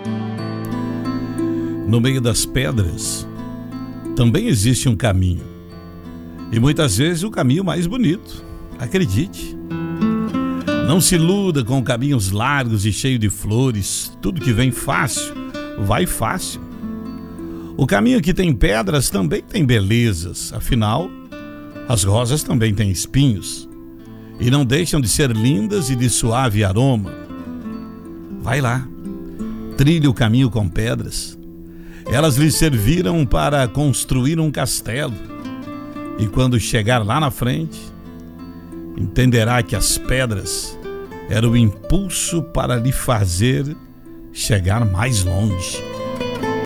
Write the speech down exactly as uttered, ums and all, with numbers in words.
No meio das pedras também existe um caminho. E muitas vezes o caminho mais bonito. Acredite. Não se iluda com caminhos largos e cheios de flores. Tudo que vem fácil, vai fácil. O caminho que tem pedras também tem belezas. Afinal, as rosas também têm espinhos. E não deixam de ser lindas e de suave aroma. Vai lá, trilhe o caminho com pedras. Elas lhe serviram para construir um castelo. E quando chegar lá na frente, entenderá que as pedras eram o impulso para lhe fazer chegar mais longe.